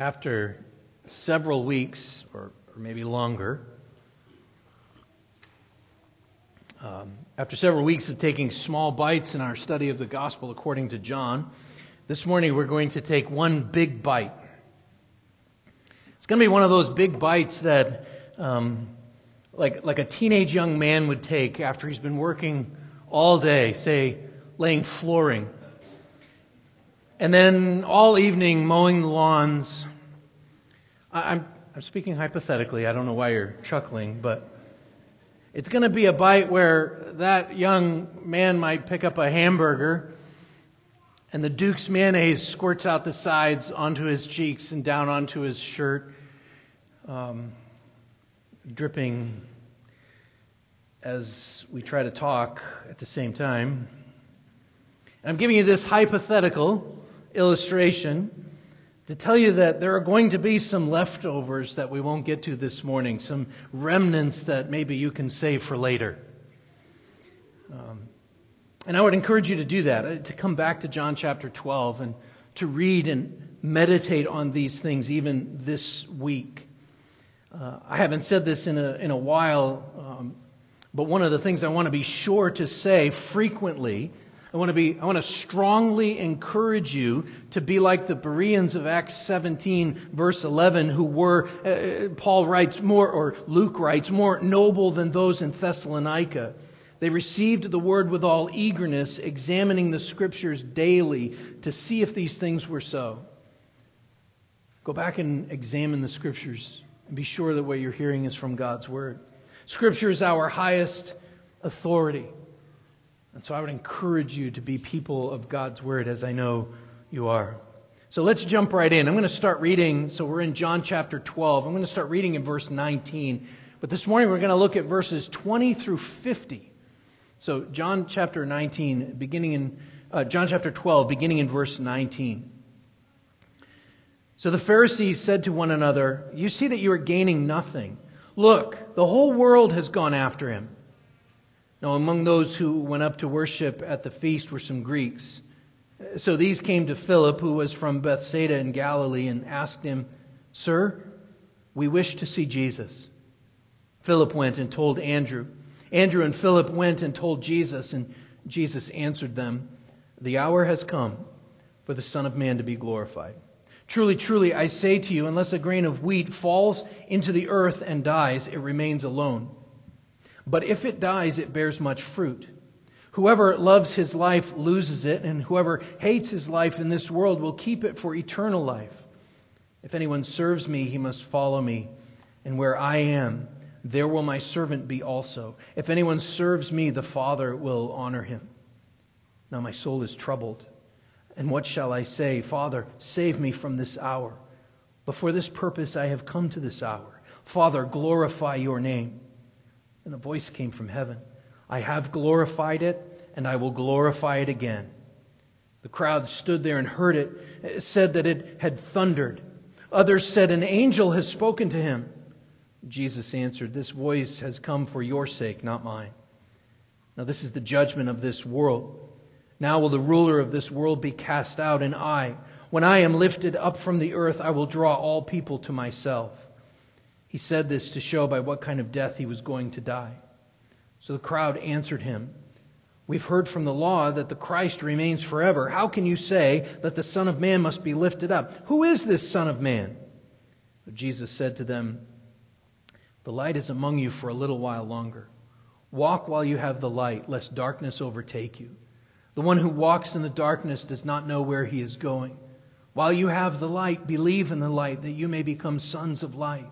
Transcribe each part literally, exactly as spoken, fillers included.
after several weeks, or, or maybe longer, um, after several weeks of taking small bites in our study of the Gospel according to John, this morning we're going to take one big bite. It's going to be one of those big bites that, um, like like a teenage young man would take after he's been working all day, say, laying flooring, and then all evening mowing the lawns. I'm, I'm speaking hypothetically. I don't know why you're chuckling, but it's going to be a bite where that young man might pick up a hamburger and the Duke's mayonnaise squirts out the sides onto his cheeks and down onto his shirt, um, dripping as we try to talk at the same time. And I'm giving you this hypothetical illustration to tell you that there are going to be some leftovers that we won't get to this morning, some remnants that maybe you can save for later. Um, and I would encourage you to do that, to come back to John chapter twelve and to read and meditate on these things even this week. Uh, I haven't said this in a in a while, um, but one of the things I want to be sure to say frequently, I want to be I want to strongly encourage you to be like the Bereans of Acts seventeen verse eleven, who were, uh, Paul writes more, or Luke writes, more noble than those in Thessalonica. They received the word with all eagerness, examining the Scriptures daily to see if these things were so. Go back and examine the Scriptures and be sure that what you're hearing is from God's Word. Scripture is our highest authority. And so I would encourage you to be people of God's Word, as I know you are. So let's jump right in. I'm going to start reading. So we're in John chapter twelve. I'm going to start reading in verse nineteen. But this morning we're going to look at verses twenty through fifty. So John chapter nineteen, beginning in uh, John chapter twelve, beginning in verse nineteen. So the Pharisees said to one another, "You see that you are gaining nothing. Look, the whole world has gone after him." Now among those who went up to worship at the feast were some Greeks. So these came to Philip, who was from Bethsaida in Galilee, and asked him, "Sir, we wish to see Jesus." Philip went and told Andrew. Andrew and Philip went and told Jesus, and Jesus answered them, "The hour has come for the Son of Man to be glorified. Truly, truly, I say to you, unless a grain of wheat falls into the earth and dies, it remains alone. But if it dies, it bears much fruit. Whoever loves his life loses it, and whoever hates his life in this world will keep it for eternal life. If anyone serves me, he must follow me, and where I am, there will my servant be also. If anyone serves me, the Father will honor him. Now my soul is troubled. And what shall I say? Father, save me from this hour. But for this purpose I have come to this hour. Father, glorify your name." And a voice came from heaven, "I have glorified it, and I will glorify it again." The crowd stood there and heard it. It said that it had thundered. Others said, "An angel has spoken to him." Jesus answered, "This voice has come for your sake, not mine. Now this is the judgment of this world. Now will the ruler of this world be cast out, and I, when I am lifted up from the earth, I will draw all people to myself." He said this to show by what kind of death he was going to die. So the crowd answered him, "We've heard from the law that the Christ remains forever. How can you say that the Son of Man must be lifted up? Who is this Son of Man?" But Jesus said to them, "The light is among you for a little while longer. Walk while you have the light, lest darkness overtake you. The one who walks in the darkness does not know where he is going. While you have the light, believe in the light, that you may become sons of light."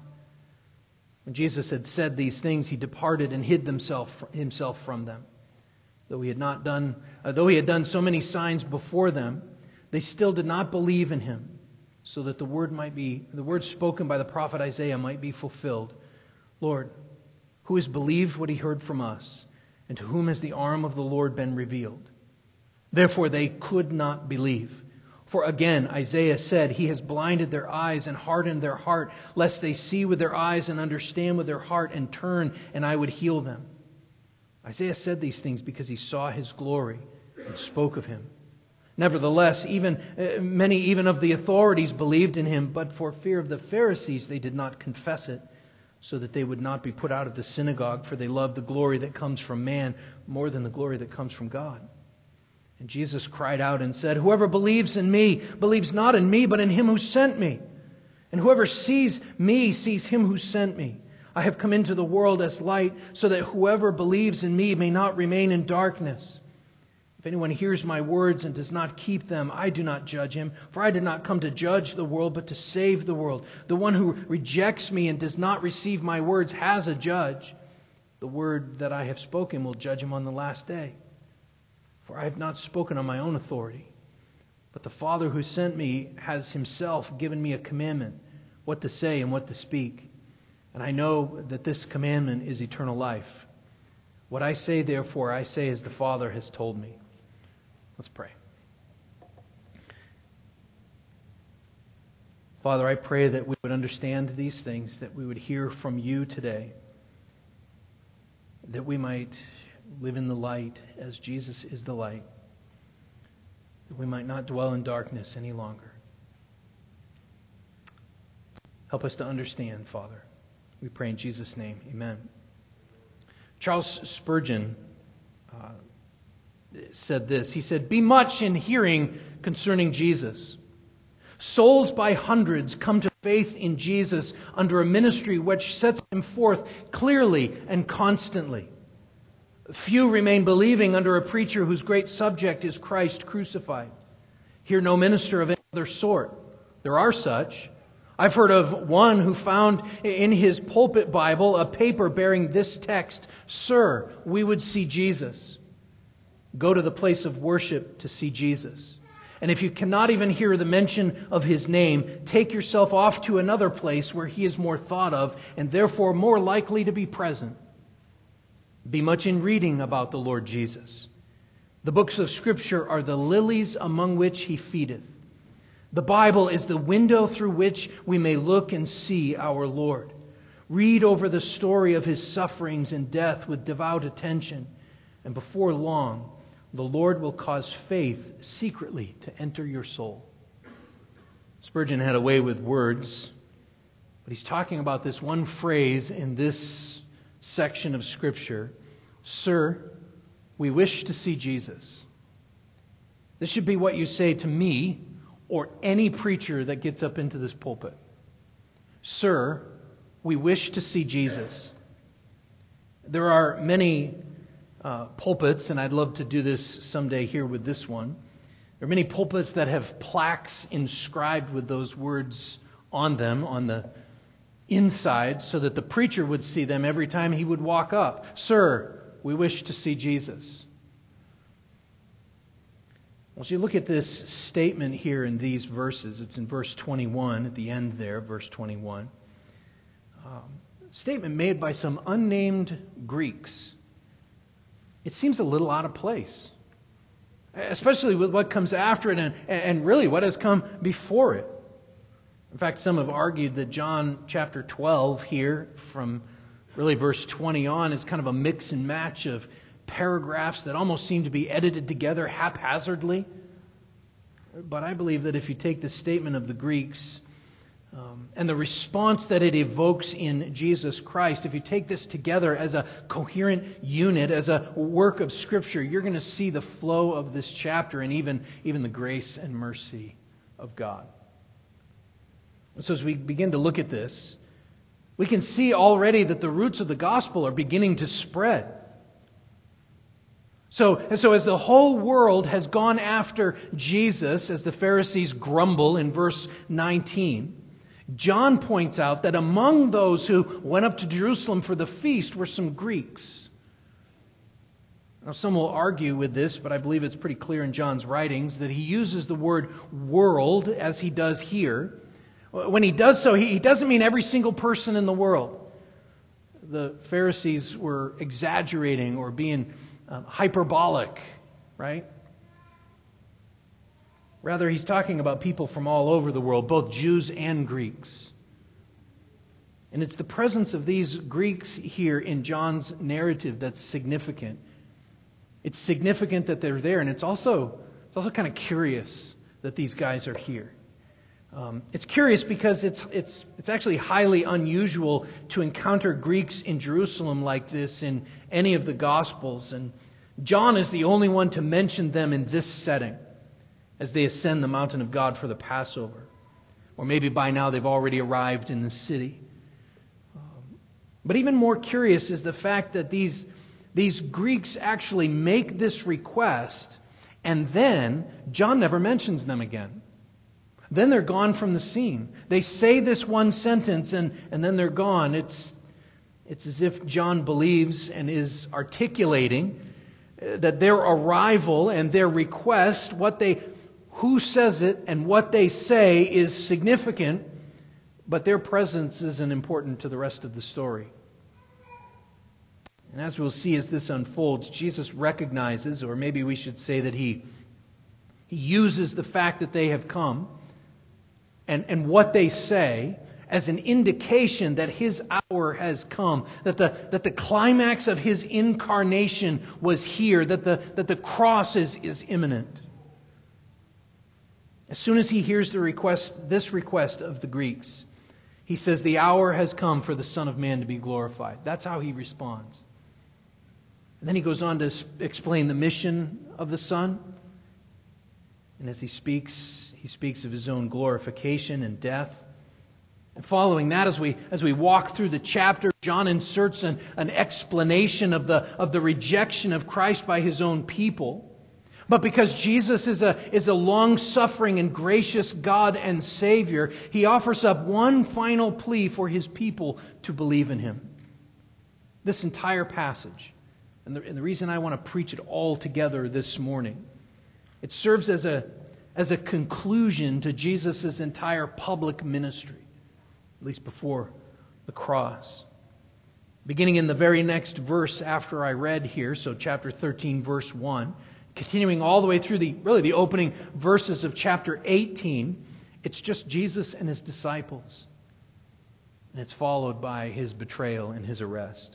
When Jesus had said these things, he departed and hid himself himself from them. Though he had not done, uh, though he had done so many signs before them, they still did not believe in him, so that the word might be, the word spoken by the prophet Isaiah might be fulfilled. "Lord, who has believed what he heard from us, and to whom has the arm of the Lord been revealed?" Therefore they could not believe. For again Isaiah said, "He has blinded their eyes and hardened their heart, lest they see with their eyes and understand with their heart and turn, and I would heal them." Isaiah said these things because he saw his glory and spoke of him. Nevertheless, even uh, many even of the authorities believed in him, but for fear of the Pharisees they did not confess it, so that they would not be put out of the synagogue, for they loved the glory that comes from man more than the glory that comes from God. And Jesus cried out and said, "Whoever believes in me believes not in me, but in him who sent me. And whoever sees me sees him who sent me. I have come into the world as light, so that whoever believes in me may not remain in darkness. If anyone hears my words and does not keep them, I do not judge him, for I did not come to judge the world, but to save the world. The one who rejects me and does not receive my words has a judge. The word that I have spoken will judge him on the last day. For I have not spoken on my own authority, but the Father who sent me has himself given me a commandment, what to say and what to speak. And I know that this commandment is eternal life. What I say, therefore, I say as the Father has told me." Let's pray. Father, I pray that we would understand these things, that we would hear from you today, that we might live in the light as Jesus is the light, that we might not dwell in darkness any longer. Help us to understand, Father. We pray in Jesus' name. Amen. Charles Spurgeon uh, said this. He said, "Be much in hearing concerning Jesus. Souls by hundreds come to faith in Jesus under a ministry which sets him forth clearly and constantly. Few remain believing under a preacher whose great subject is Christ crucified. Hear no minister of any other sort. There are such. I've heard of one who found in his pulpit Bible a paper bearing this text, 'Sir, we would see Jesus.' Go to the place of worship to see Jesus. And if you cannot even hear the mention of his name, take yourself off to another place where he is more thought of and therefore more likely to be present. Be much in reading about the Lord Jesus. The books of Scripture are the lilies among which he feedeth. The Bible is the window through which we may look and see our Lord. Read over the story of his sufferings and death with devout attention, and before long, the Lord will cause faith secretly to enter your soul." Spurgeon had a way with words, but he's talking about this one phrase in this section of Scripture, "Sir, we wish to see Jesus." This should be what you say to me or any preacher that gets up into this pulpit. "Sir, we wish to see Jesus." There are many uh, pulpits, and I'd love to do this someday here with this one. There are many pulpits that have plaques inscribed with those words on them, on the inside, so that the preacher would see them every time he would walk up. "Sir, we wish to see Jesus." Well, as you look at this statement here in these verses, it's in verse twenty-one, at the end there, verse twenty-one. Um, statement made by some unnamed Greeks. It seems a little out of place, especially with what comes after it and, and really what has come before it. In fact, some have argued that John chapter twelve here, from really verse twenty on, is kind of a mix and match of paragraphs that almost seem to be edited together haphazardly. But I believe that if you take the statement of the Greeks um, and the response that it evokes in Jesus Christ, if you take this together as a coherent unit, as a work of Scripture, you're going to see the flow of this chapter and even, even the grace and mercy of God. So as we begin to look at this, we can see already that the roots of the gospel are beginning to spread. So, and so as the whole world has gone after Jesus, as the Pharisees grumble in verse nineteen, John points out that among those who went up to Jerusalem for the feast were some Greeks. Now, some will argue with this, but I believe it's pretty clear in John's writings that he uses the word world as he does here. When he does so, he doesn't mean every single person in the world. The Pharisees were exaggerating or being um, hyperbolic, right? Rather, he's talking about people from all over the world, both Jews and Greeks. And it's the presence of these Greeks here in John's narrative that's significant. It's significant that they're there, and it's also It's also kind of curious that these guys are here. Um, it's curious because it's it's it's actually highly unusual to encounter Greeks in Jerusalem like this in any of the Gospels, and John is the only one to mention them in this setting as they ascend the mountain of God for the Passover. Or maybe by now they've already arrived in the city. Um, but even more curious is the fact that these these Greeks actually make this request, and then John never mentions them again. Then they're gone from the scene. They say this one sentence and, and then they're gone. It's, it's as if John believes and is articulating that their arrival and their request, what they, who says it and what they say is significant, but their presence isn't important to the rest of the story. And as we'll see as this unfolds, Jesus recognizes, or maybe we should say that he, he uses the fact that they have come And, and what they say as an indication that His hour has come, that the, that the climax of His incarnation was here, that the, that the cross is, is imminent. As soon as He hears the request, this request of the Greeks, He says, the hour has come for the Son of Man to be glorified. That's how He responds. And then He goes on to explain the mission of the Son. And as He speaks, He speaks of His own glorification and death. And following that, as we as we walk through the chapter, John inserts an, an explanation of the of the rejection of Christ by His own people. But because Jesus is a is a long-suffering and gracious God and Savior, He offers up one final plea for His people to believe in Him. This entire passage, and the, and the reason I want to preach it all together this morning, it serves as a as a conclusion to Jesus' entire public ministry, at least before the cross. Beginning in the very next verse after I read here, so chapter thirteen, verse one, continuing all the way through the really the opening verses of chapter eighteen, it's just Jesus and His disciples. And it's followed by His betrayal and His arrest.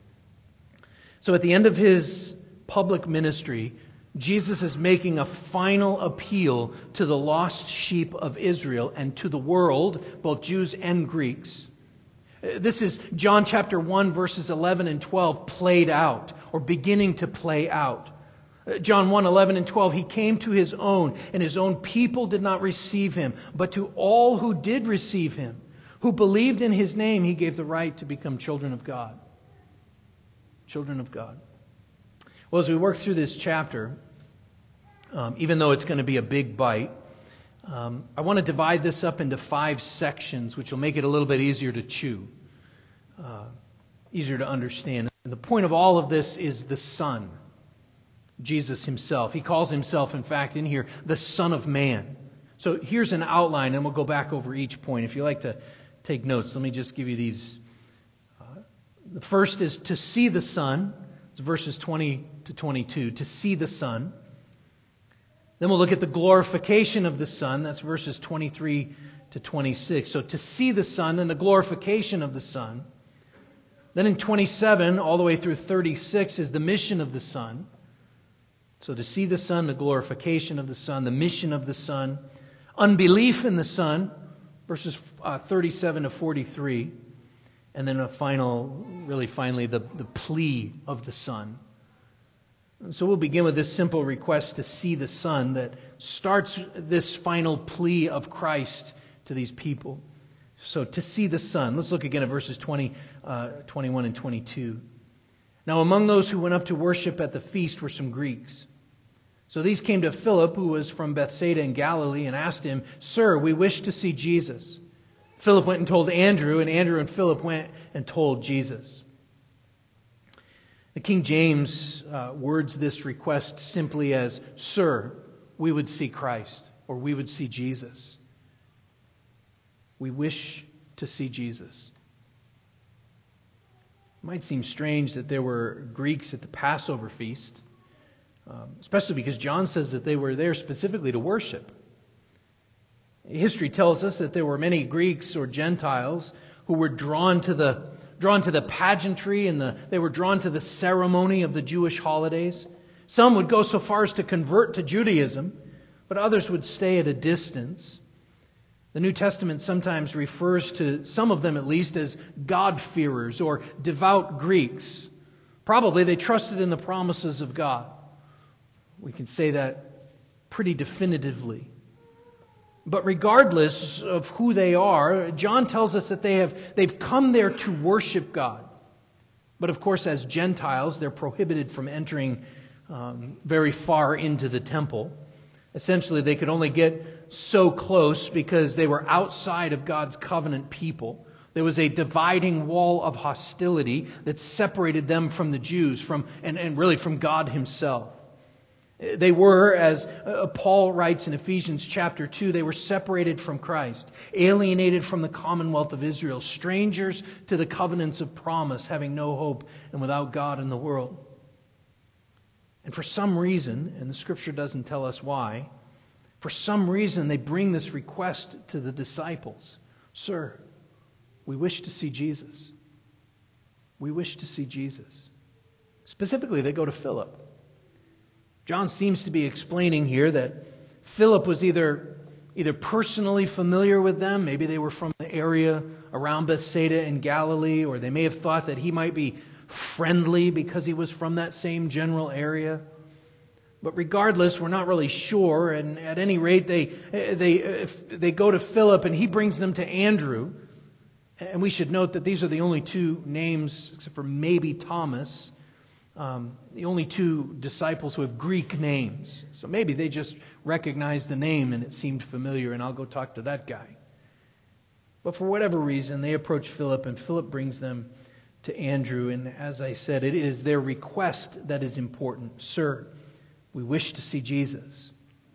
So at the end of His public ministry, Jesus is making a final appeal to the lost sheep of Israel and to the world, both Jews and Greeks. This is John chapter one, verses eleven and twelve played out, or beginning to play out. John one, eleven and twelve, He came to His own, and His own people did not receive Him. But to all who did receive Him, who believed in His name, He gave the right to become children of God. Children of God. Well, as we work through this chapter, um, even though it's going to be a big bite, um, I want to divide this up into five sections, which will make it a little bit easier to chew, uh, easier to understand. And the point of all of this is the Son, Jesus Himself. He calls Himself, in fact, in here, the Son of Man. So here's an outline, and we'll go back over each point. If you like to take notes, let me just give you these. Uh, the first is to see the Son. It's verses twenty to twenty-two. To see the Son. Then we'll look at the glorification of the Son. That's verses twenty-three to twenty-six. So to see the Son and the glorification of the Son. Then in twenty-seven, all the way through thirty-six, is the mission of the Son. So to see the Son, the glorification of the Son, the mission of the Son, unbelief in the Son, verses uh, thirty-seven to forty-three, and then a final, really finally, the, the plea of the Son. So we'll begin with this simple request to see the Son that starts this final plea of Christ to these people. So to see the Son. Let's look again at verses twenty, uh, twenty-one and twenty-two. Now among those who went up to worship at the feast were some Greeks. So these came to Philip, who was from Bethsaida in Galilee, and asked him, "Sir, we wish to see Jesus." Philip went and told Andrew, and Andrew and Philip went and told Jesus. The King James uh, words this request simply as, "Sir, we would see Christ," or "we would see Jesus." We wish to see Jesus. It might seem strange that there were Greeks at the Passover feast, um, especially because John says that they were there specifically to worship. History tells us that there were many Greeks or Gentiles who were drawn to the drawn to the pageantry and the they were drawn to the ceremony of the Jewish holidays. Some would go so far as to convert to Judaism but others would stay at a distance. The New Testament sometimes refers to some of them, at least, as God-fearers or devout Greeks. Probably they trusted in the promises of God. We can say that pretty definitively. But regardless of who they are, John tells us that they have they've come there to worship God. But of course, as Gentiles, they're prohibited from entering um, very far into the temple. Essentially, they could only get so close because they were outside of God's covenant people. There was a dividing wall of hostility that separated them from the Jews, from and, and really from God Himself. They were, as Paul writes in Ephesians chapter two, they were separated from Christ, alienated from the commonwealth of Israel, strangers to the covenants of promise, having no hope and without God in the world. And for some reason, and the Scripture doesn't tell us why, for some reason they bring this request to the disciples. Sir, we wish to see Jesus. We wish to see Jesus. Specifically, they go to Philip. John seems to be explaining here that Philip was either either personally familiar with them, maybe they were from the area around Bethsaida in Galilee, or they may have thought that he might be friendly because he was from that same general area. But regardless, we're not really sure, and at any rate, they they if they go to Philip and he brings them to Andrew. And we should note that these are the only two names, except for maybe Thomas, Um, the only two disciples who have Greek names. So maybe they just recognized the name and it seemed familiar, and I'll go talk to that guy. But for whatever reason, they approach Philip, and Philip brings them to Andrew. And as I said, it is their request that is important. Sir, we wish to see Jesus.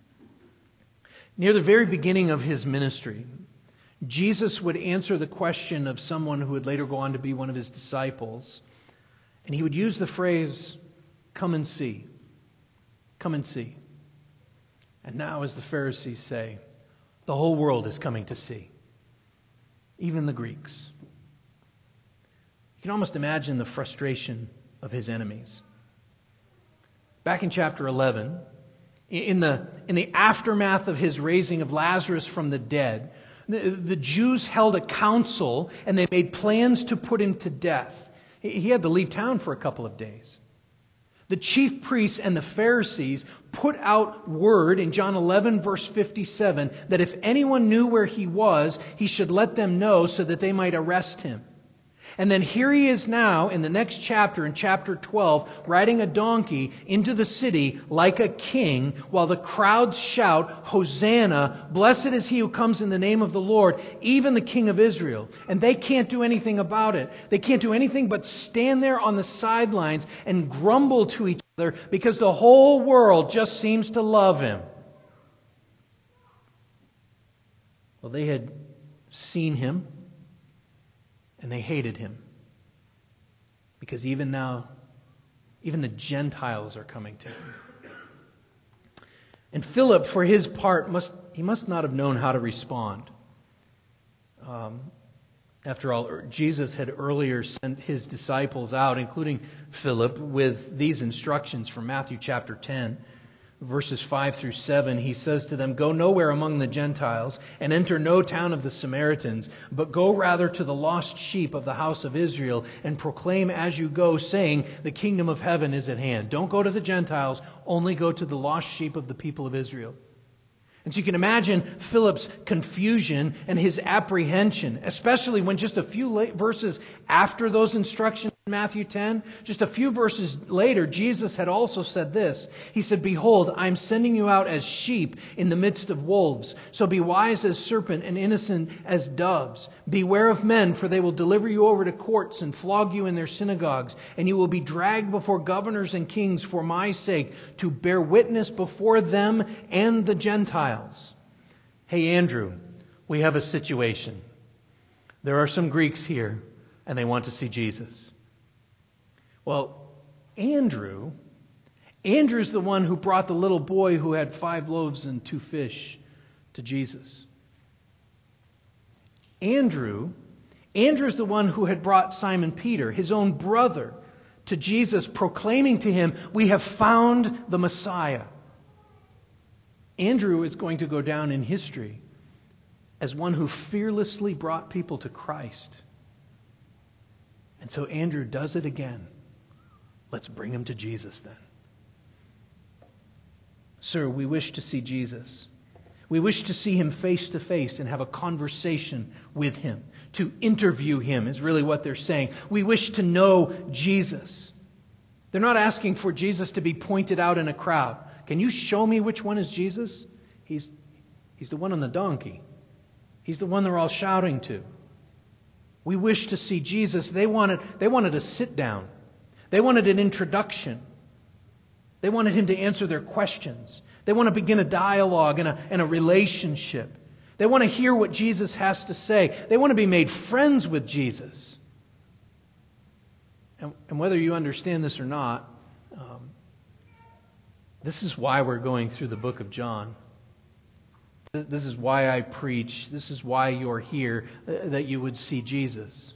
Near the very beginning of his ministry, Jesus would answer the question of someone who would later go on to be one of his disciples. And he would use the phrase, come and see. Come and see. And now, as the Pharisees say, the whole world is coming to see. Even the Greeks. You can almost imagine the frustration of his enemies. Back in chapter eleven, in the, in the aftermath of his raising of Lazarus from the dead, the, the Jews held a council and they made plans to put him to death. He had to leave town for a couple of days. The chief priests and the Pharisees put out word in John eleven, verse fifty-seven, that if anyone knew where he was, he should let them know so that they might arrest him. And then here he is now in the next chapter, in chapter twelve, riding a donkey into the city like a king, while the crowds shout, Hosanna, blessed is he who comes in the name of the Lord, even the King of Israel. And they can't do anything about it. They can't do anything but stand there on the sidelines and grumble to each other because the whole world just seems to love him. Well, they had seen him. And they hated him. Because even now, even the Gentiles are coming to him. And Philip, for his part, must he must not have known how to respond. Um, after all, Jesus had earlier sent his disciples out, including Philip, with these instructions from Matthew chapter ten. Verses five through seven, he says to them, Go nowhere among the Gentiles, and enter no town of the Samaritans, but go rather to the lost sheep of the house of Israel, and proclaim as you go, saying, The kingdom of heaven is at hand. Don't go to the Gentiles, only go to the lost sheep of the people of Israel. And so you can imagine Philip's confusion and his apprehension, especially when just a few verses after those instructions in Matthew ten, just a few verses later, Jesus had also said this. He said, Behold, I am sending you out as sheep in the midst of wolves. So be wise as serpent and innocent as doves. Beware of men, for they will deliver you over to courts and flog you in their synagogues. And you will be dragged before governors and kings for my sake, to bear witness before them and the Gentiles. Hey, Andrew, we have a situation. There are some Greeks here, and they want to see Jesus. Well, Andrew, Andrew's the one who brought the little boy who had five loaves and two fish to Jesus. Andrew, Andrew's the one who had brought Simon Peter, his own brother, to Jesus, proclaiming to him, We have found the Messiah. Andrew is going to go down in history as one who fearlessly brought people to Christ. And so Andrew does it again. Let's bring him to Jesus then. Sir, we wish to see Jesus. We wish to see him face to face and have a conversation with him. To interview him is really what they're saying. We wish to know Jesus. They're not asking for Jesus to be pointed out in a crowd. Can you show me which one is Jesus? He's, he's the one on the donkey. He's the one they're all shouting to. We wish to see Jesus. They wanted, they wanted a sit down. They wanted an introduction. They wanted him to answer their questions. They want to begin a dialogue and a, and a relationship. They want to hear what Jesus has to say. They want to be made friends with Jesus. And, and whether you understand this or not, um, this is why we're going through the book of John. This is why I preach. This is why you're here, that you would see Jesus.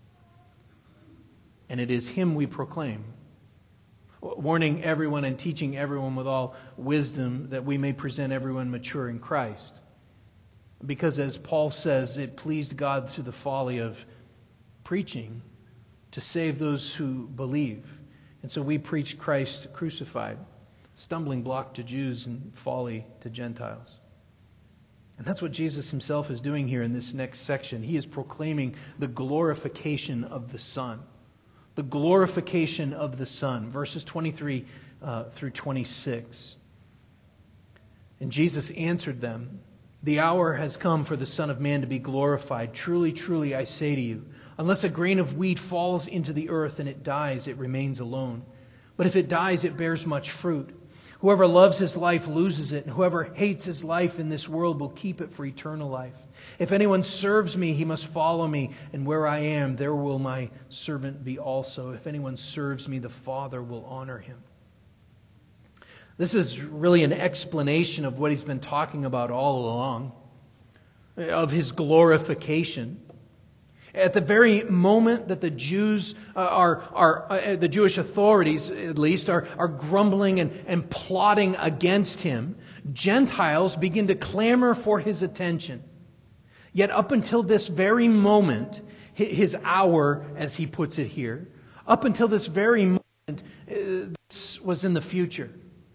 And it is him we proclaim, warning everyone and teaching everyone with all wisdom that we may present everyone mature in Christ. Because as Paul says, it pleased God through the folly of preaching to save those who believe. And so we preach Christ crucified, stumbling block to Jews and folly to Gentiles. And that's what Jesus himself is doing here in this next section. He is proclaiming the glorification of the Son. The glorification of the Son. Verses twenty-three uh, through twenty-six. And Jesus answered them, "The hour has come for the Son of Man to be glorified. Truly, truly, I say to you, unless a grain of wheat falls into the earth and it dies, it remains alone. But if it dies, it bears much fruit. Whoever loves his life loses it, and whoever hates his life in this world will keep it for eternal life. If anyone serves me, he must follow me, and where I am, there will my servant be also. If anyone serves me, the Father will honor him." This is really an explanation of what he's been talking about all along, of his glorification. At the very moment that the Jews uh, are, are uh, the Jewish authorities at least, are, are grumbling and, and plotting against him, Gentiles begin to clamor for his attention. Yet up until this very moment, his hour, as he puts it here, up until this very moment, uh, this was in the future.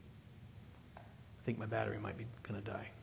I think my battery might be going to die.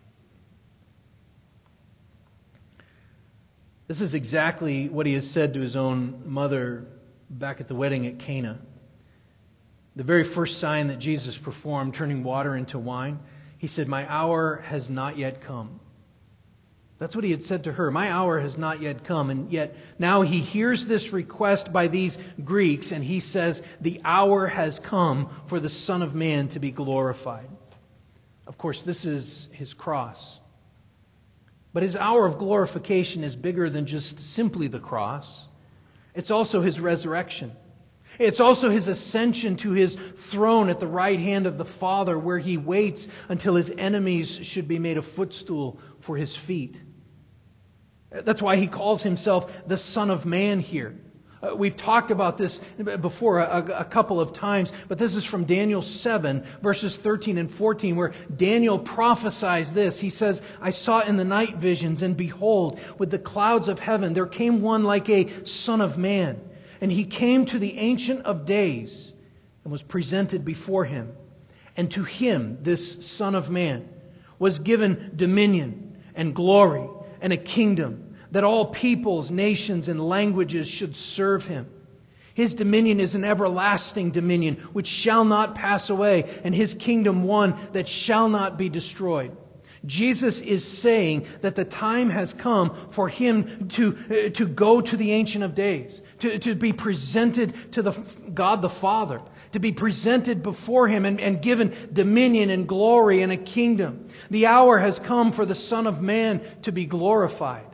This is exactly what he has said to his own mother back at the wedding at Cana. The very first sign that Jesus performed, turning water into wine, he said, "My hour has not yet come." That's what he had said to her. My hour has not yet come. And yet now he hears this request by these Greeks, and he says, the hour has come for the Son of Man to be glorified. Of course, this is his cross. But his hour of glorification is bigger than just simply the cross. It's also his resurrection. It's also his ascension to his throne at the right hand of the Father, where he waits until his enemies should be made a footstool for his feet. That's why he calls himself the Son of Man here. Uh, we've talked about this before a, a couple of times, but this is from Daniel seven, verses thirteen and fourteen, where Daniel prophesies this. He says, "I saw in the night visions, and behold, with the clouds of heaven, there came one like a Son of Man. And he came to the Ancient of Days and was presented before him. And to him, this Son of Man, was given dominion and glory and a kingdom, that all peoples, nations, and languages should serve him. His dominion is an everlasting dominion which shall not pass away, and his kingdom one that shall not be destroyed." Jesus is saying that the time has come for him to, uh, to go to the Ancient of Days, to, to be presented to the God the Father, to be presented before him and, and given dominion and glory and a kingdom. The hour has come for the Son of Man to be glorified.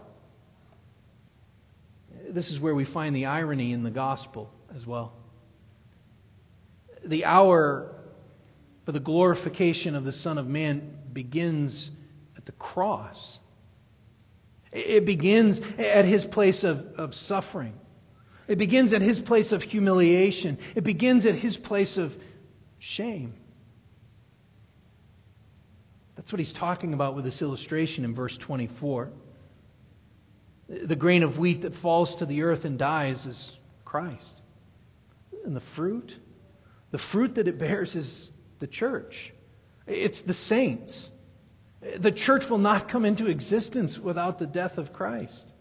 This is where we find the irony in the gospel as well. The hour for the glorification of the Son of Man begins at the cross. It begins at his place of, of suffering. It begins at his place of humiliation. It begins at his place of shame. That's what he's talking about with this illustration in verse twenty-four. The grain of wheat that falls to the earth and dies is Christ. And the fruit? The fruit that it bears is the church. It's the saints. The church will not come into existence without the death of Christ.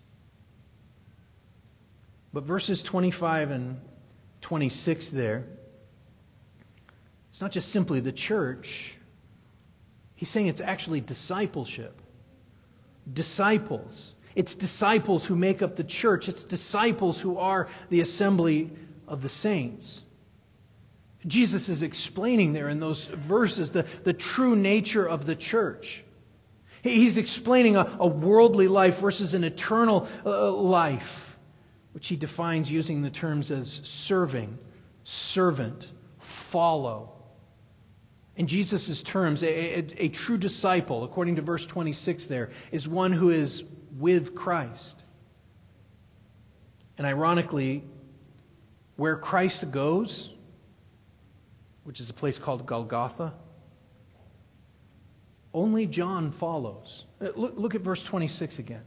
But verses twenty-five and twenty-six there, it's not just simply the church. He's saying it's actually discipleship. Disciples. It's disciples who make up the church. It's disciples who are the assembly of the saints. Jesus is explaining there in those verses the, the true nature of the church. He's explaining a, a worldly life versus an eternal uh, life, which he defines using the terms as serving, servant, follow. In Jesus' terms, a, a, a true disciple, according to verse twenty-six there, is one who is with Christ. And ironically, where Christ goes, which is a place called Golgotha, only John follows. Look, look at verse twenty-six again.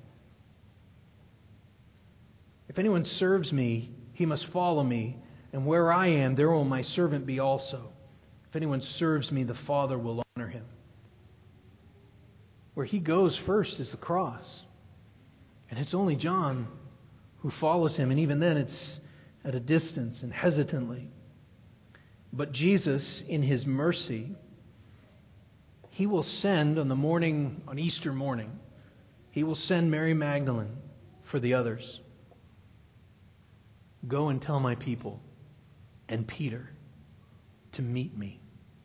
If anyone serves me, he must follow me, and where I am, there will my servant be also. If anyone serves me, the Father will honor him. Where he goes first is the cross. And it's only John who follows him, and even then it's at a distance and hesitantly. But Jesus, in his mercy, he will send on the morning, on Easter morning, he will send Mary Magdalene for the others. Go and tell my people and Peter to meet me.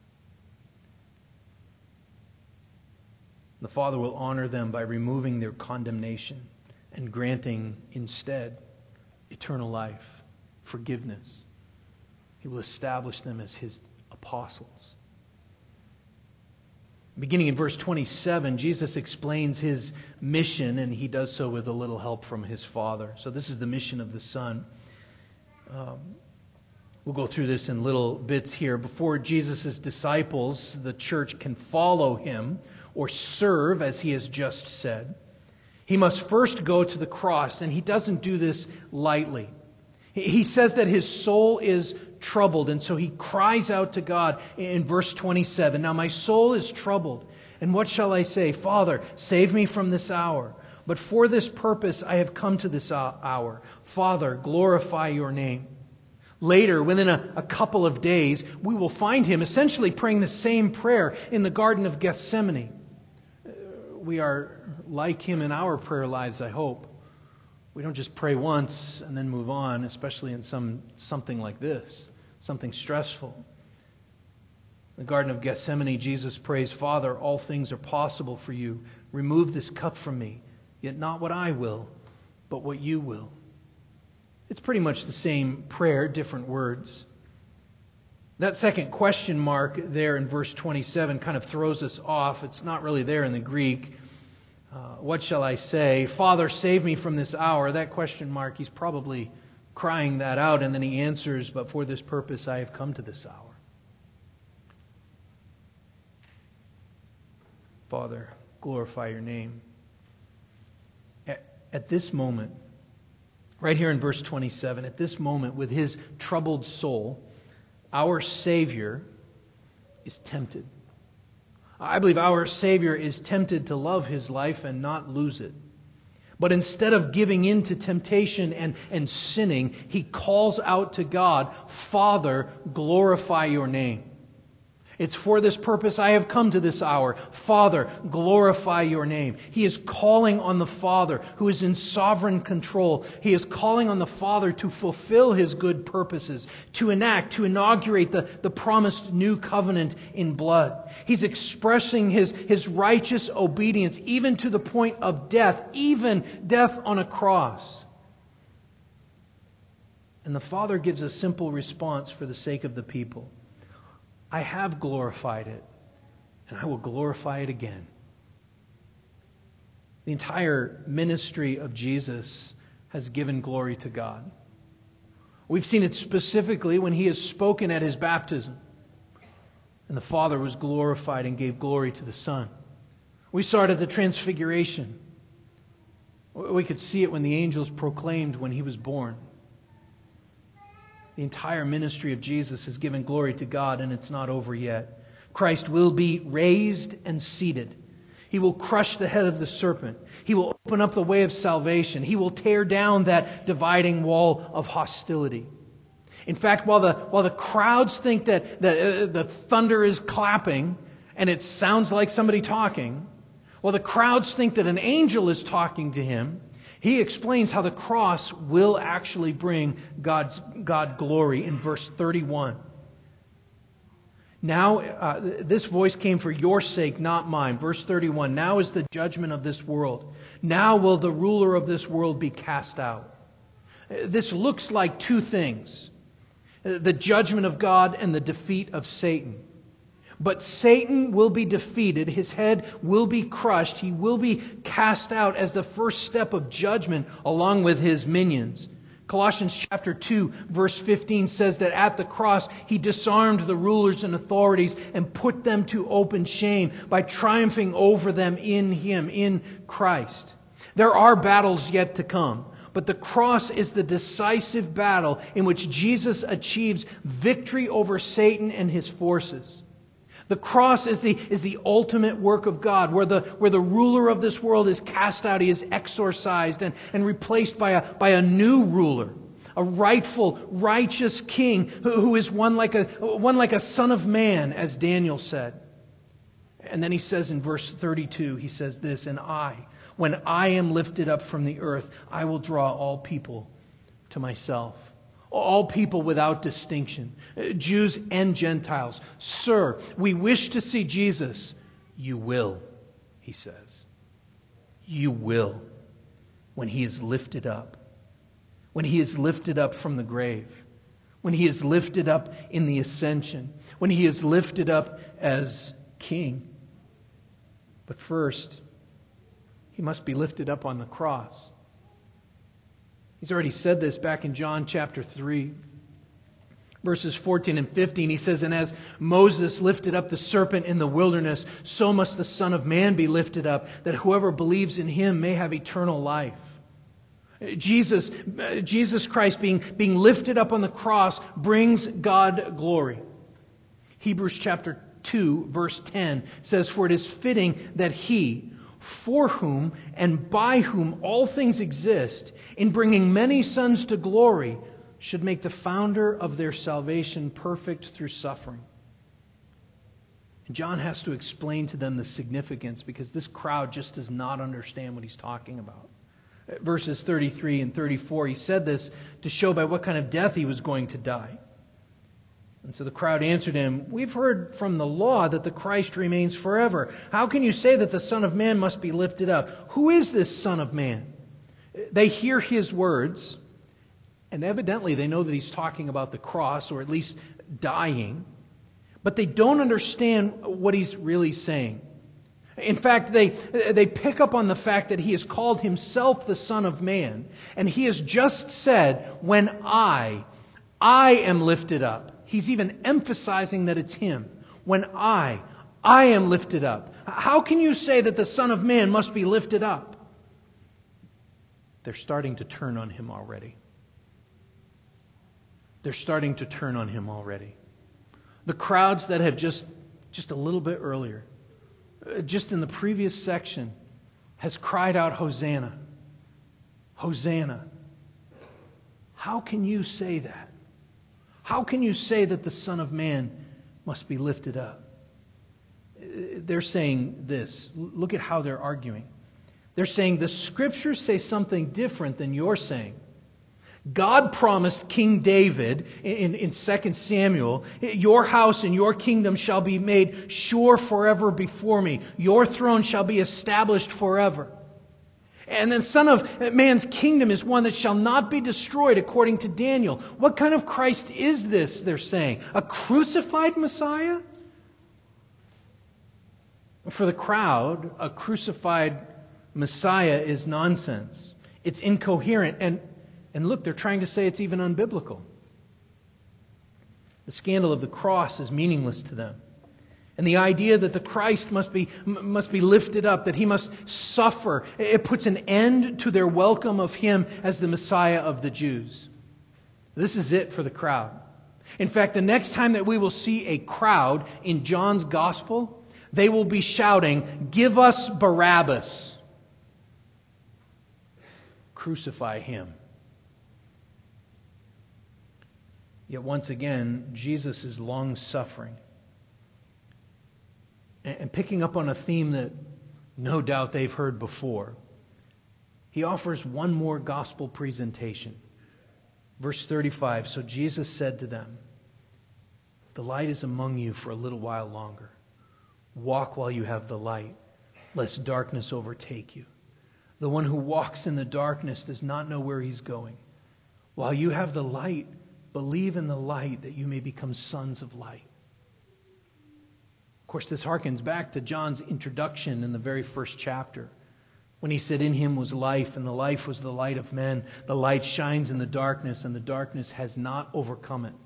The Father will honor them by removing their condemnation and granting instead eternal life, forgiveness. He will establish them as his apostles. Beginning in verse twenty-seven, Jesus explains his mission, and he does so with a little help from his Father. So this is the mission of the Son. Um, we'll go through this in little bits here. Before Jesus' disciples, the church, can follow him or serve, as he has just said, he must first go to the cross, and he doesn't do this lightly. He says that his soul is troubled, and so he cries out to God in verse twenty-seven. Now my soul is troubled, and what shall I say? Father, save me from this hour. But for this purpose I have come to this hour. Father, glorify your name. Later, within a, a couple of days, we will find him essentially praying the same prayer in the Garden of Gethsemane. We are like him in our prayer lives, I hope. We don't just pray once and then move on, especially in some something like this, something stressful. In the Garden of Gethsemane, Jesus prays, Father, all things are possible for you. Remove this cup from me, yet not what I will, but what you will. It's pretty much the same prayer, different words. That second question mark there in verse twenty-seven kind of throws us off. It's not really there in the Greek. Uh, what shall I say? Father, save me from this hour. That question mark, he's probably crying that out, and then he answers, but for this purpose I have come to this hour. Father, glorify your name. At, at this moment, right here in verse twenty-seven, at this moment with his troubled soul, our Savior is tempted. I believe our Savior is tempted to love his life and not lose it. But instead of giving in to temptation and, and sinning, he calls out to God, Father, glorify your name. It's for this purpose I have come to this hour. Father, glorify your name. He is calling on the Father who is in sovereign control. He is calling on the Father to fulfill his good purposes, to enact, to inaugurate the, the promised new covenant in blood. He's expressing his, his righteous obedience even to the point of death, even death on a cross. And the Father gives a simple response for the sake of the people. I have glorified it, and I will glorify it again. The entire ministry of Jesus has given glory to God. We've seen it specifically when he is spoken at his baptism. And the Father was glorified and gave glory to the Son. We saw it at the Transfiguration. We could see it when the angels proclaimed when He was born. The entire ministry of Jesus has given glory to God, and it's not over yet. Christ will be raised and seated. He will crush the head of the serpent. He will open up the way of salvation. He will tear down that dividing wall of hostility. In fact, while the while the crowds think that, that uh, the thunder is clapping and it sounds like somebody talking, while the crowds think that an angel is talking to him, he explains how the cross will actually bring God's God glory in verse thirty-one. Now, uh, this voice came for your sake, not mine. Verse thirty-one, now is the judgment of this world. Now will the ruler of this world be cast out. This looks like two things. The judgment of God and the defeat of Satan. But Satan will be defeated. His head will be crushed. He will be cast out as the first step of judgment along with his minions. Colossians chapter two verse fifteen says that at the cross He disarmed the rulers and authorities and put them to open shame by triumphing over them in Him, in Christ. There are battles yet to come. But the cross is the decisive battle in which Jesus achieves victory over Satan and his forces. The cross is the, is the ultimate work of God, where the, where the ruler of this world is cast out, he is exorcised and, and replaced by a, by a new ruler, a rightful, righteous king who, who is one like, a, one like a son of man, as Daniel said. And then he says in verse thirty-two, he says this, and I, when I am lifted up from the earth, I will draw all people to myself. All people without distinction, Jews and Gentiles. Sir, we wish to see Jesus. You will, he says. You will, when He is lifted up. When He is lifted up from the grave. When He is lifted up in the ascension. When He is lifted up as King. But first, He must be lifted up on the cross. He's already said this back in John chapter three, verses fourteen and fifteen. He says, and as Moses lifted up the serpent in the wilderness, so must the Son of Man be lifted up, that whoever believes in Him may have eternal life. Jesus, Jesus Christ being, being lifted up on the cross brings God glory. Hebrews chapter two, verse ten says, for it is fitting that He, for whom and by whom all things exist, in bringing many sons to glory, should make the founder of their salvation perfect through suffering. And John has to explain to them the significance, because this crowd just does not understand what he's talking about. Verses thirty-three and thirty-four, he said this to show by what kind of death he was going to die. And so the crowd answered him, we've heard from the law that the Christ remains forever. How can you say that the Son of Man must be lifted up? Who is this Son of Man? They hear his words, and evidently they know that he's talking about the cross, or at least dying, but they don't understand what he's really saying. In fact, they, they pick up on the fact that he has called himself the Son of Man, and he has just said, when I, I am lifted up. He's even emphasizing that it's Him. When I, I am lifted up. How can you say that the Son of Man must be lifted up? They're starting to turn on Him already. They're starting to turn on Him already. The crowds that have just, just a little bit earlier, just in the previous section, has cried out, Hosanna. Hosanna. How can you say that? How can you say that the Son of Man must be lifted up? They're saying this. Look at how they're arguing. They're saying the Scriptures say something different than you're saying. God promised King David in, in Second Samuel, your house and your kingdom shall be made sure forever before me. Your throne shall be established forever. And the Son of Man's kingdom is one that shall not be destroyed, according to Daniel. What kind of Christ is this, they're saying? A crucified Messiah? For the crowd, a crucified Messiah is nonsense. It's incoherent. And, and look, they're trying to say it's even unbiblical. The scandal of the cross is meaningless to them. And the idea that the Christ must be, must be lifted up, that he must suffer, it puts an end to their welcome of him as the Messiah of the Jews. This is it for the crowd. In fact, the next time that we will see a crowd in John's Gospel, they will be shouting, "Give us Barabbas. Crucify him." Yet once again, Jesus is long-suffering. And picking up on a theme that no doubt they've heard before, he offers one more gospel presentation. Verse thirty-five, "So Jesus said to them, 'The light is among you for a little while longer. Walk while you have the light, lest darkness overtake you. The one who walks in the darkness does not know where he's going. While you have the light, believe in the light that you may become sons of light.'" Of course, this harkens back to John's introduction in the very first chapter, when he said, "In him was life, and the life was the light of men. The light shines in the darkness, and the darkness has not overcome it."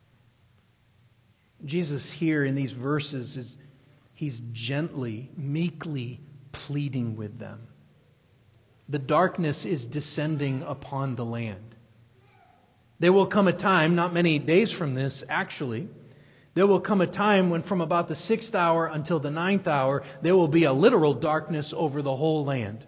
Jesus here in these verses is he's gently, meekly pleading with them. The darkness is descending upon the land. There will come a time, not many days from this actually, there will come a time when from about the sixth hour until the ninth hour, there will be a literal darkness over the whole land.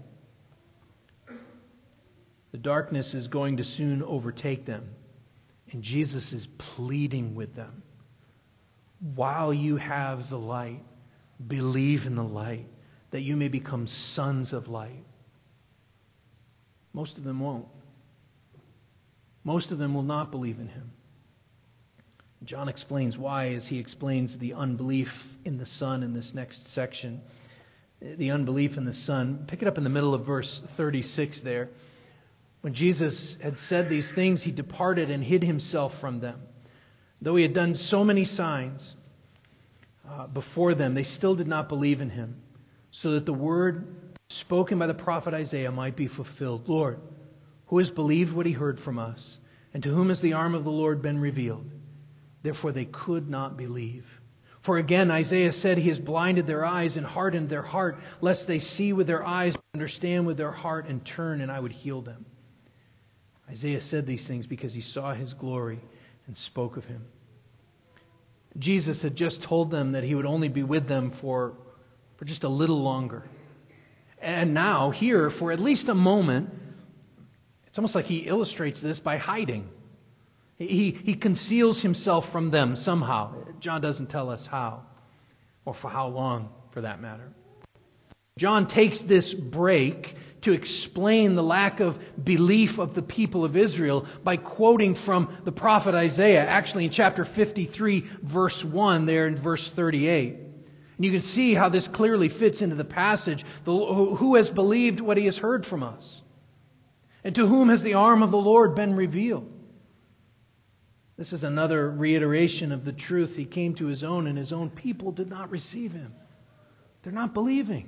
The darkness is going to soon overtake them. And Jesus is pleading with them. While you have the light, believe in the light, that you may become sons of light. Most of them won't. Most of them will not believe in him. John explains why as he explains the unbelief in the Son in this next section. The unbelief in the Son. Pick it up in the middle of verse thirty-six there. When Jesus had said these things, he departed and hid himself from them. Though he had done so many signs uh, before them, they still did not believe in him, so that the word spoken by the prophet Isaiah might be fulfilled. "Lord, who has believed what he heard from us? And to whom has the arm of the Lord been revealed?" Therefore they could not believe. For again Isaiah said, "He has blinded their eyes and hardened their heart, lest they see with their eyes, understand with their heart, and turn, and I would heal them." Isaiah said these things because he saw his glory and spoke of him. Jesus had just told them that he would only be with them for, for just a little longer. And now, here, for at least a moment, it's almost like he illustrates this by hiding. He, he conceals himself from them somehow. John doesn't tell us how, or for how long, for that matter. John takes this break to explain the lack of belief of the people of Israel by quoting from the prophet Isaiah, actually in chapter fifty-three, verse one, there in verse thirty-eight. And you can see how this clearly fits into the passage. The, who has believed what he has heard from us? And to whom has the arm of the Lord been revealed? This is another reiteration of the truth. He came to his own, and his own people did not receive him. They're not believing.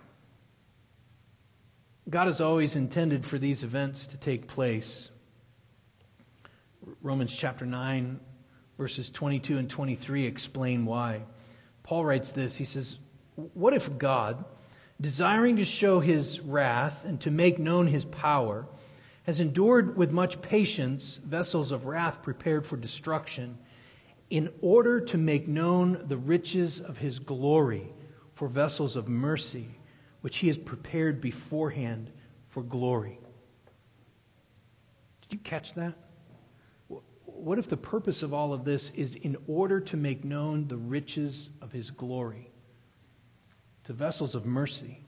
God has always intended for these events to take place. Romans chapter nine, verses twenty-two and twenty-three explain why. Paul writes this. He says, "What if God, desiring to show his wrath and to make known his power, has endured with much patience vessels of wrath prepared for destruction, in order to make known the riches of his glory for vessels of mercy, which he has prepared beforehand for glory." Did you catch that? What if the purpose of all of this is in order to make known the riches of his glory to vessels of mercy?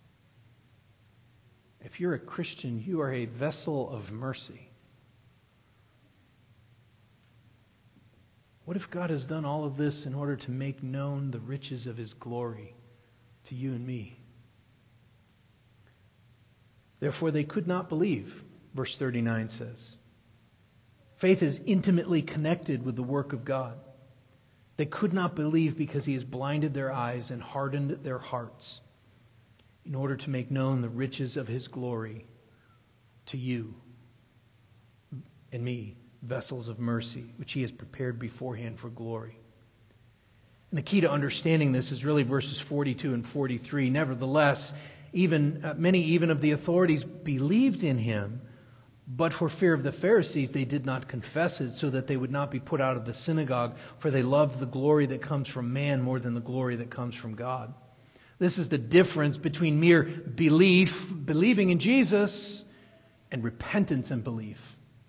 If you're a Christian, you are a vessel of mercy. What if God has done all of this in order to make known the riches of his glory to you and me? Therefore they could not believe, verse thirty-nine says. Faith is intimately connected with the work of God. They could not believe because he has blinded their eyes and hardened their hearts, in order to make known the riches of his glory to you and me, vessels of mercy, which he has prepared beforehand for glory. And the key to understanding this is really verses forty-two and forty-three. Nevertheless, even uh, many even of the authorities believed in him, but for fear of the Pharisees they did not confess it, so that they would not be put out of the synagogue, for they loved the glory that comes from man more than the glory that comes from God. This is the difference between mere belief, believing in Jesus, and repentance and belief.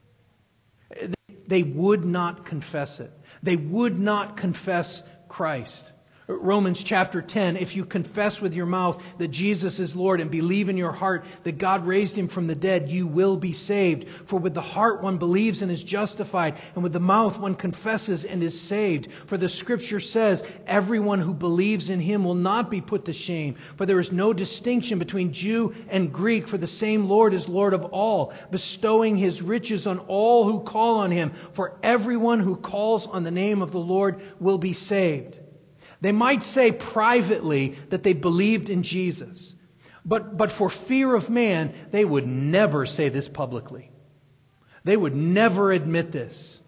They would not confess it. They would not confess Christ. Romans chapter ten, if you confess with your mouth that Jesus is Lord and believe in your heart that God raised him from the dead, you will be saved. For with the heart one believes and is justified, and with the mouth one confesses and is saved. For the Scripture says, everyone who believes in him will not be put to shame. For there is no distinction between Jew and Greek, for the same Lord is Lord of all, bestowing his riches on all who call on him. For everyone who calls on the name of the Lord will be saved. They might say privately that they believed in Jesus, but, but for fear of man, they would never say this publicly. They would never admit this.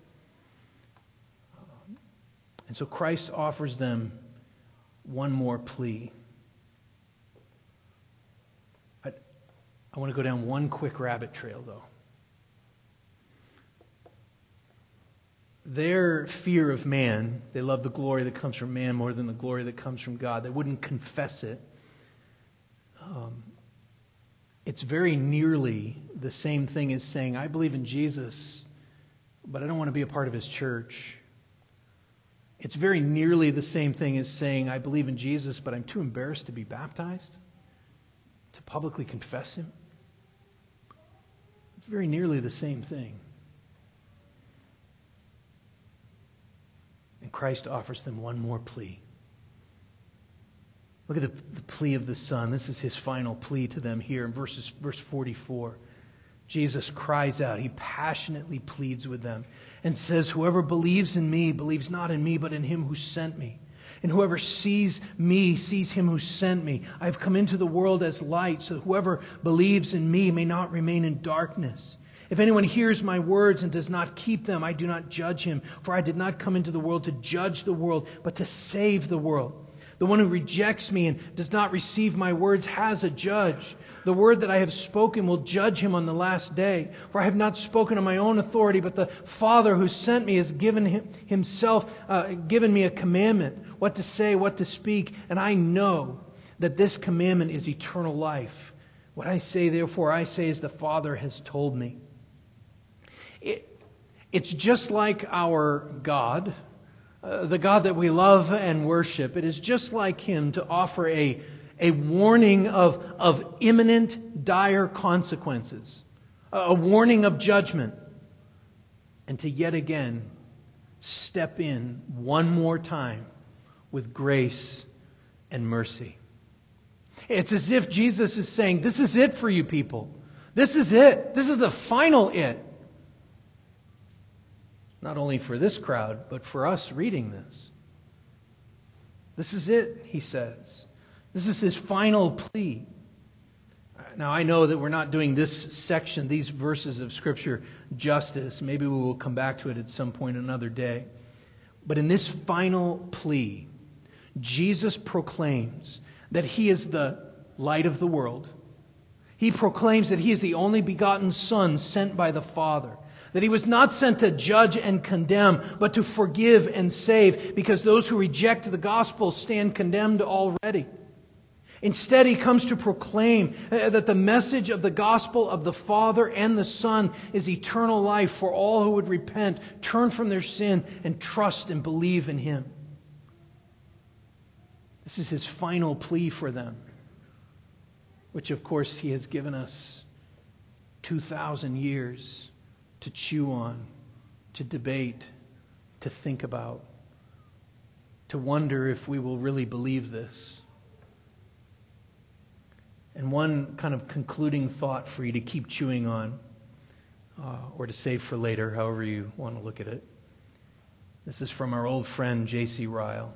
And so Christ offers them one more plea. I, I want to go down one quick rabbit trail, though. Their fear of man, they love the glory that comes from man more than the glory that comes from God. They wouldn't confess it. Um, it's very nearly the same thing as saying, I believe in Jesus, but I don't want to be a part of his church. It's very nearly the same thing as saying, I believe in Jesus, but I'm too embarrassed to be baptized, to publicly confess him. It's very nearly the same thing. And Christ offers them one more plea. Look at the, the plea of the Son. This is his final plea to them here in verses, verse forty-four. Jesus cries out. He passionately pleads with them and says, whoever believes in me believes not in me, but in him who sent me. And whoever sees me sees him who sent me. I have come into the world as light, so that whoever believes in me may not remain in darkness. If anyone hears my words and does not keep them, I do not judge him. For I did not come into the world to judge the world, but to save the world. The one who rejects me and does not receive my words has a judge. The word that I have spoken will judge him on the last day. For I have not spoken on my own authority, but the Father who sent me has given him, himself uh, given me a commandment, what to say, what to speak. And I know that this commandment is eternal life. What I say, therefore, I say as the Father has told me. It, it's just like our God, uh, the God that we love and worship. It is just like him to offer a, a warning of, of imminent, dire consequences, a, a warning of judgment, and to yet again step in one more time with grace and mercy. It's as if Jesus is saying, this is it for you people. This is it. This is the final it. Not only for this crowd, but for us reading this. This is it, he says. This is his final plea. Now, I know that we're not doing this section, these verses of Scripture, justice. Maybe we will come back to it at some point another day. But in this final plea, Jesus proclaims that he is the light of the world. He proclaims that he is the only begotten Son sent by the Father. That he was not sent to judge and condemn, but to forgive and save, because those who reject the gospel stand condemned already. Instead, he comes to proclaim that the message of the gospel of the Father and the Son is eternal life for all who would repent, turn from their sin, and trust and believe in him. This is his final plea for them, which of course he has given us two thousand years to chew on, to debate, to think about, to wonder if we will really believe this. And one kind of concluding thought for you to keep chewing on, uh, or to save for later, however you want to look at it. This is from our old friend J C Ryle.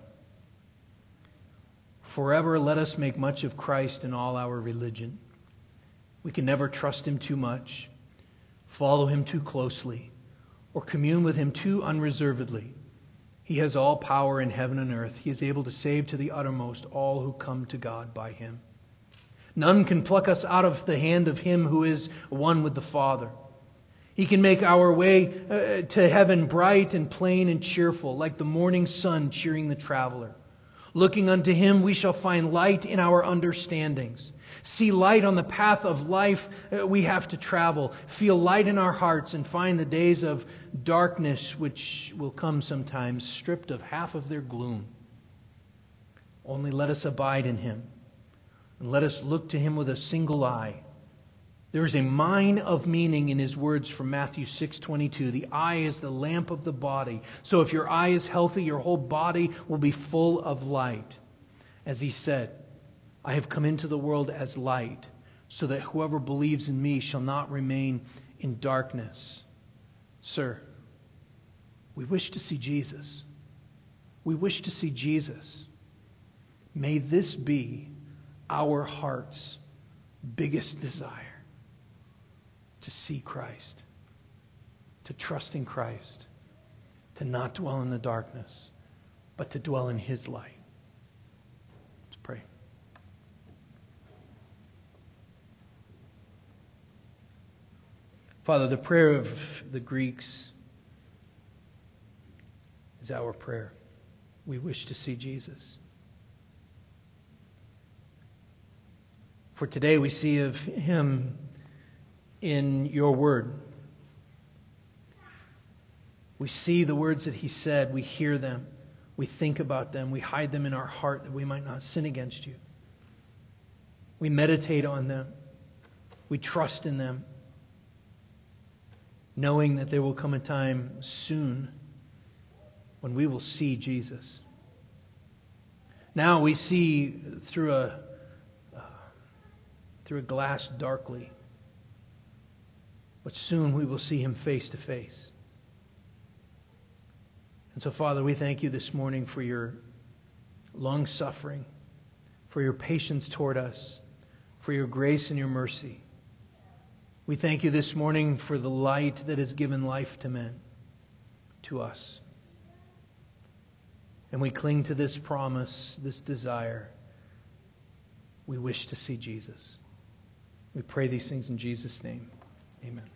Forever let us make much of Christ in all our religion. We can never trust him too much, follow him too closely, or commune with him too unreservedly. He has all power in heaven and earth. He is able to save to the uttermost all who come to God by him. None can pluck us out of the hand of him who is one with the Father. He can make our way uh, to heaven bright and plain and cheerful, like the morning sun cheering the traveler. Looking unto him, we shall find light in our understandings. See light on the path of life we have to travel. Feel light in our hearts and find the days of darkness which will come sometimes stripped of half of their gloom. Only let us abide in him and let us look to him with a single eye. There is a mine of meaning in his words from Matthew six twenty-two. The eye is the lamp of the body. So if your eye is healthy, your whole body will be full of light. As he said, I have come into the world as light, so that whoever believes in me shall not remain in darkness. Sir, we wish to see Jesus. We wish to see Jesus. May this be our heart's biggest desire. To see Christ, to trust in Christ, to not dwell in the darkness, but to dwell in his light. Let's pray. Father, the prayer of the Greeks is our prayer. We wish to see Jesus. For today we see of him in your word. We see the words that he said. We hear them. We think about them. We hide them in our heart that we might not sin against you. We meditate on them. We trust in them, knowing that there will come a time soon when we will see Jesus. Now we see through a uh, through a glass darkly. But soon we will see him face to face. And so, Father, we thank you this morning for your long suffering, for your patience toward us, for your grace and your mercy. We thank you this morning for the light that has given life to men, to us. And we cling to this promise, this desire. We wish to see Jesus. We pray these things in Jesus' name. Amen.